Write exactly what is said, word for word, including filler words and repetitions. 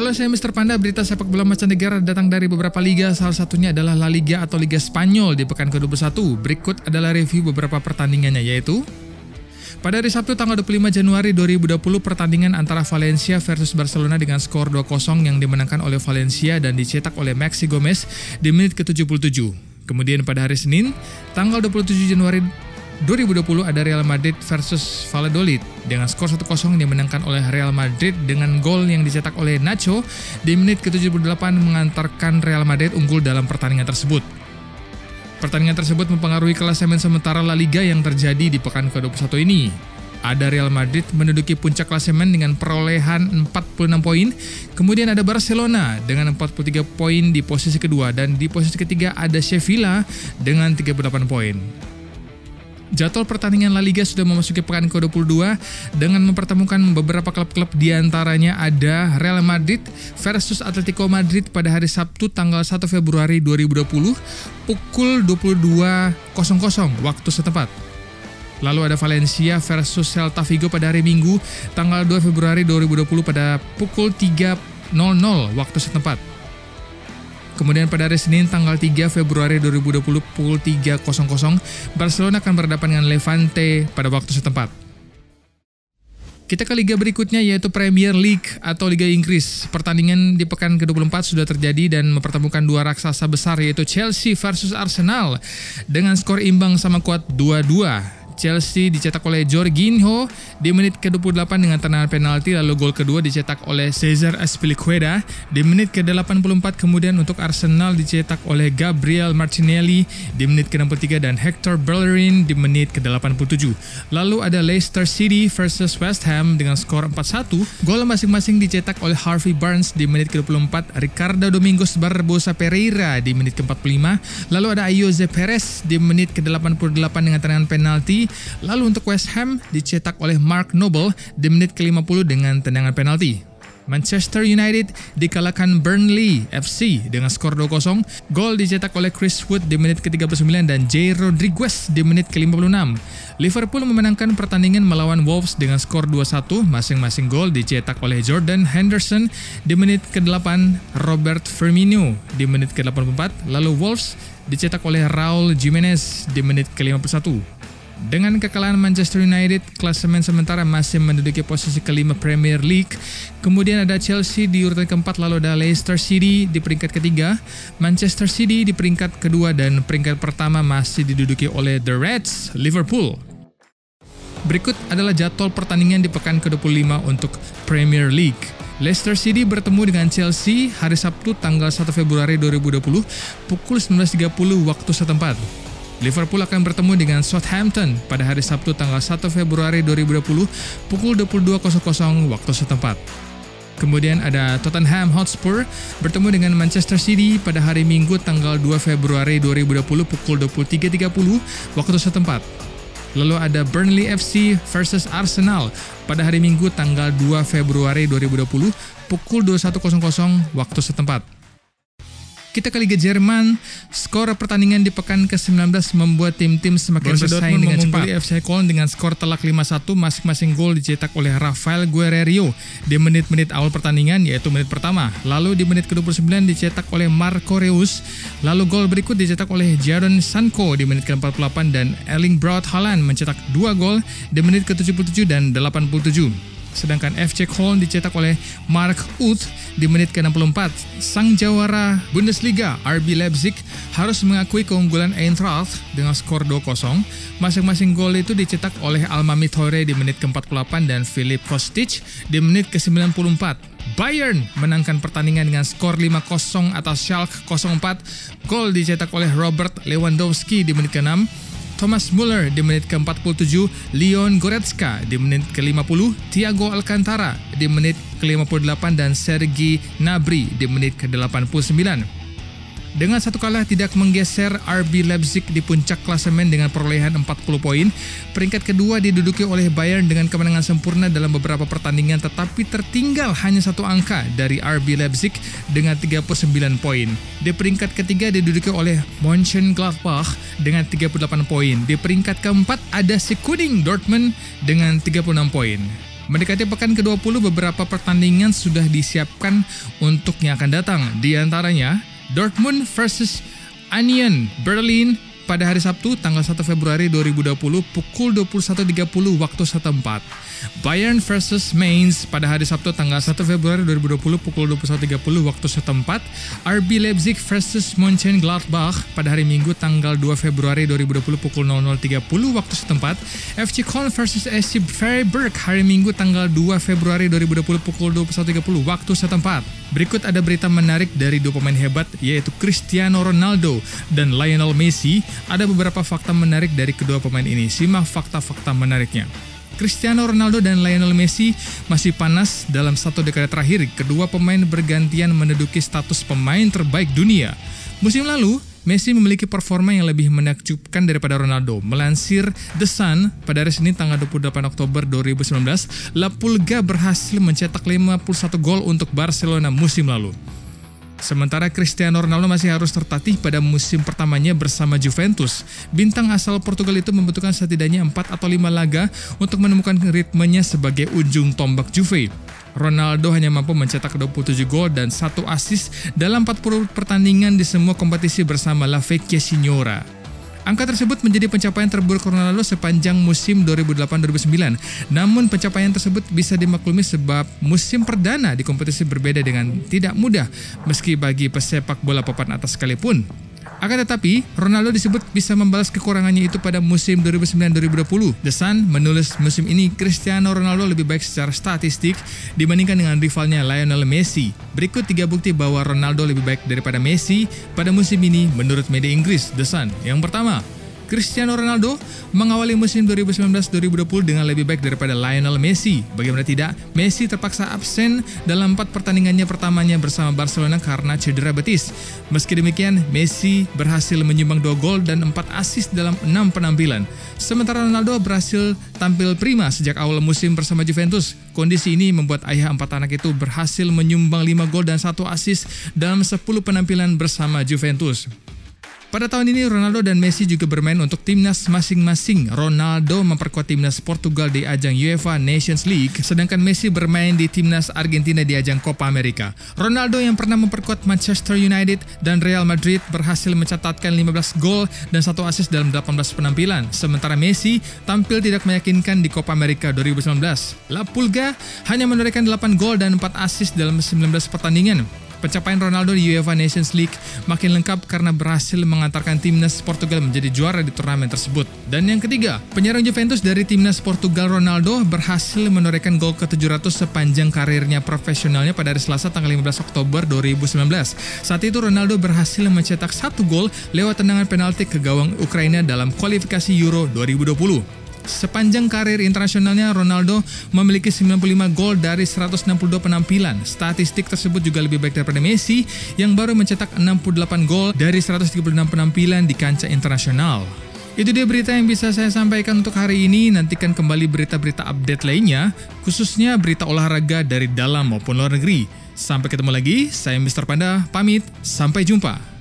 Halo, saya mister Panda. Berita sepak bola mancanegara datang dari beberapa liga, salah satunya adalah La Liga atau Liga Spanyol di pekan ke dua puluh satu. Berikut adalah review beberapa pertandingannya, yaitu pada hari Sabtu tanggal dua puluh lima Januari dua ribu dua puluh, pertandingan antara Valencia versus Barcelona dengan skor dua kosong yang dimenangkan oleh Valencia dan dicetak oleh Maxi Gomez di menit ke tujuh puluh tujuh. Kemudian pada hari Senin tanggal dua puluh tujuh Januari dua ribu dua puluh ada Real Madrid versus Valladolid dengan skor satu kosong yang dimenangkan oleh Real Madrid dengan gol yang dicetak oleh Nacho di menit ke tujuh puluh delapan mengantarkan Real Madrid unggul dalam pertandingan tersebut. Pertandingan tersebut mempengaruhi klasemen sementara La Liga yang terjadi di pekan ke dua puluh satu ini. Ada Real Madrid menduduki puncak klasemen dengan perolehan empat puluh enam poin, kemudian ada Barcelona dengan empat puluh tiga poin di posisi kedua, dan di posisi ketiga ada Sevilla dengan tiga puluh delapan poin. Jadwal pertandingan La Liga sudah memasuki pekan ke dua puluh dua dengan mempertemukan beberapa klub-klub, diantaranya ada Real Madrid versus Atletico Madrid pada hari Sabtu tanggal satu Februari dua ribu dua puluh pukul dua puluh dua waktu setempat. Lalu ada Valencia versus Celta Vigo pada hari Minggu tanggal dua Februari dua ribu dua puluh pada pukul tiga waktu setempat. Kemudian pada hari Senin tanggal tiga Februari dua ribu dua puluh pukul tiga Barcelona akan berhadapan dengan Levante pada waktu setempat. Kita ke liga berikutnya, yaitu Premier League atau Liga Inggris. Pertandingan di pekan ke dua puluh empat sudah terjadi dan mempertemukan dua raksasa besar, yaitu Chelsea versus Arsenal dengan skor imbang sama kuat dua dua. Chelsea dicetak oleh Jorginho di menit ke dua puluh delapan dengan tendangan penalti, lalu gol kedua dicetak oleh Cesar Azpilicueta di menit ke delapan puluh empat. Kemudian untuk Arsenal dicetak oleh Gabriel Martinelli di menit ke enam puluh tiga dan Hector Bellerin di menit ke delapan puluh tujuh. Lalu ada Leicester City versus West Ham dengan skor empat satu. Gol masing-masing dicetak oleh Harvey Barnes di menit ke dua puluh empat, Ricardo Domingos Barbosa Pereira di menit ke empat puluh lima, lalu ada Ayoze Perez di menit ke delapan puluh delapan dengan tendangan penalti. Lalu untuk West Ham dicetak oleh Mark Noble di menit ke lima puluh dengan tendangan penalti. Manchester United dikalahkan Burnley F C dengan skor dua kosong. Gol dicetak oleh Chris Wood di menit ke tiga puluh sembilan dan Jay Rodriguez di menit ke lima puluh enam. Liverpool memenangkan pertandingan melawan Wolves dengan skor dua satu. Masing-masing gol dicetak oleh Jordan Henderson di menit ke delapan, Robert Firmino di menit ke delapan puluh empat, lalu Wolves dicetak oleh Raul Jimenez di menit ke lima puluh satu. Dengan kekalahan Manchester United, klasemen sementara masih menduduki posisi kelima Premier League. Kemudian ada Chelsea di urutan keempat, lalu ada Leicester City di peringkat ketiga, Manchester City di peringkat kedua, dan peringkat pertama masih diduduki oleh The Reds, Liverpool. Berikut adalah jadwal pertandingan di pekan ke dua puluh lima untuk Premier League. Leicester City bertemu dengan Chelsea hari Sabtu tanggal satu Februari dua ribu dua puluh pukul sembilan belas tiga puluh waktu setempat. Liverpool akan bertemu dengan Southampton pada hari Sabtu tanggal satu Februari dua ribu dua puluh pukul dua puluh dua waktu setempat. Kemudian ada Tottenham Hotspur bertemu dengan Manchester City pada hari Minggu tanggal dua Februari dua ribu dua puluh pukul dua puluh tiga tiga puluh waktu setempat. Lalu ada Burnley F C versus Arsenal pada hari Minggu tanggal dua Februari dua ribu dua puluh pukul dua puluh satu waktu setempat. Kita ke Liga Jerman, skor pertandingan di pekan ke sembilan belas membuat tim-tim semakin bersaing dengan cepat. F C Köln dengan skor telak lima satu, masing-masing gol dicetak oleh Rafael Guerreiro di menit-menit awal pertandingan, yaitu menit pertama. Lalu di menit ke dua puluh sembilan dicetak oleh Marco Reus, lalu gol berikut dicetak oleh Jadon Sancho di menit ke empat puluh delapan dan Erling Braut Haaland mencetak dua gol di menit ke tujuh puluh tujuh dan delapan puluh tujuh. Sedangkan F C Köln dicetak oleh Mark Uth di menit ke enam puluh empat. Sang jawara Bundesliga R B Leipzig harus mengakui keunggulan Eintracht dengan skor dua kosong. Masing-masing gol itu dicetak oleh Almami Toure di menit ke empat puluh delapan dan Filip Kostic di menit ke sembilan puluh empat. Bayern menangkan pertandingan dengan skor lima kosong atas Schalke nol empat. Gol dicetak oleh Robert Lewandowski di menit ke enam. Thomas Muller di menit ke empat puluh tujuh, Leon Goretzka di menit ke lima puluh, Thiago Alcantara di menit ke lima puluh delapan dan Sergi Gnabry di menit ke delapan puluh sembilan. Dengan satu kalah tidak menggeser R B Leipzig di puncak klasemen dengan perolehan empat puluh poin. Peringkat kedua diduduki oleh Bayern dengan kemenangan sempurna dalam beberapa pertandingan, tetapi tertinggal hanya satu angka dari R B Leipzig dengan tiga puluh sembilan poin. Di peringkat ketiga diduduki oleh Mönchengladbach dengan tiga puluh delapan poin. Di peringkat keempat ada si kuning Dortmund dengan tiga puluh enam poin. Mendekati pekan ke dua puluh, beberapa pertandingan sudah disiapkan untuk yang akan datang. Di antaranya Dortmund versus Union Berlin pada hari Sabtu tanggal satu Februari dua ribu dua puluh pukul dua puluh satu tiga puluh waktu setempat. Bayern versus Mainz pada hari Sabtu tanggal satu Februari dua ribu dua puluh pukul dua puluh satu tiga puluh waktu setempat. R B Leipzig versus Mönchengladbach pada hari Minggu tanggal dua Februari dua ribu dua puluh pukul nol nol tiga puluh waktu setempat. F C Köln versus S C Freiburg hari Minggu tanggal dua Februari dua ribu dua puluh pukul dua puluh satu tiga puluh waktu setempat. Berikut ada berita menarik dari dua pemain hebat yaitu Cristiano Ronaldo dan Lionel Messi. Ada beberapa fakta menarik dari kedua pemain ini. Simak fakta-fakta menariknya. Cristiano Ronaldo dan Lionel Messi masih panas dalam satu dekade terakhir. Kedua pemain bergantian menduduki status pemain terbaik dunia. Musim lalu, Messi memiliki performa yang lebih menakjubkan daripada Ronaldo. Melansir The Sun, pada hari Senin tanggal dua puluh delapan Oktober dua ribu sembilan belas, La Pulga berhasil mencetak lima puluh satu gol untuk Barcelona musim lalu. Sementara Cristiano Ronaldo masih harus tertatih pada musim pertamanya bersama Juventus. Bintang asal Portugal itu membutuhkan setidaknya empat atau lima laga untuk menemukan ritmenya sebagai ujung tombak Juve. Ronaldo hanya mampu mencetak dua puluh tujuh gol dan satu assist dalam empat puluh pertandingan di semua kompetisi bersama La Vecchia Signora. Angka tersebut menjadi pencapaian terburuk Ronaldo sepanjang musim dua ribu delapan dua ribu sembilan. Namun pencapaian tersebut bisa dimaklumi sebab musim perdana di kompetisi berbeda dengan tidak mudah meski bagi pesepak bola papan atas sekalipun. Akan tetapi, Ronaldo disebut bisa membalas kekurangannya itu pada musim dua ribu sembilan dua ribu dua puluh. The Sun menulis musim ini Cristiano Ronaldo lebih baik secara statistik dibandingkan dengan rivalnya Lionel Messi. Berikut tiga bukti bahwa Ronaldo lebih baik daripada Messi pada musim ini menurut media Inggris The Sun. Yang pertama, Cristiano Ronaldo mengawali musim dua ribu sembilan belas dua ribu dua puluh dengan lebih baik daripada Lionel Messi. Bagaimana tidak, Messi terpaksa absen dalam empat pertandingannya pertamanya bersama Barcelona karena cedera betis. Meski demikian, Messi berhasil menyumbang dua gol dan empat assist dalam enam penampilan. Sementara Ronaldo berhasil tampil prima sejak awal musim bersama Juventus. Kondisi ini membuat ayah empat anak itu berhasil menyumbang lima gol dan satu assist dalam sepuluh penampilan bersama Juventus. Pada tahun ini, Ronaldo dan Messi juga bermain untuk timnas masing-masing. Ronaldo memperkuat timnas Portugal di ajang UEFA Nations League, sedangkan Messi bermain di timnas Argentina di ajang Copa America. Ronaldo yang pernah memperkuat Manchester United dan Real Madrid berhasil mencatatkan lima belas gol dan satu assist dalam delapan belas penampilan. Sementara Messi tampil tidak meyakinkan di Copa America dua ribu sembilan belas. La Pulga hanya menorehkan delapan gol dan empat assist dalam sembilan belas pertandingan. Pencapaian Ronaldo di UEFA Nations League makin lengkap karena berhasil mengantarkan timnas Portugal menjadi juara di turnamen tersebut. Dan yang ketiga, penyerang Juventus dari timnas Portugal Ronaldo berhasil menorehkan gol ke tujuh ratus sepanjang karirnya profesionalnya pada hari Selasa tanggal lima belas Oktober dua ribu sembilan belas. Saat itu Ronaldo berhasil mencetak satu gol lewat tendangan penalti ke gawang Ukraina dalam kualifikasi Euro dua ribu dua puluh. Sepanjang karir internasionalnya, Ronaldo memiliki sembilan puluh lima gol dari seratus enam puluh dua penampilan. Statistik tersebut juga lebih baik daripada Messi yang baru mencetak enam puluh delapan gol dari seratus tiga puluh enam penampilan di kancah internasional. Itu dia berita yang bisa saya sampaikan untuk hari ini. Nantikan kembali berita-berita update lainnya, khususnya berita olahraga dari dalam maupun luar negeri. Sampai ketemu lagi, saya mister Panda, pamit, sampai jumpa.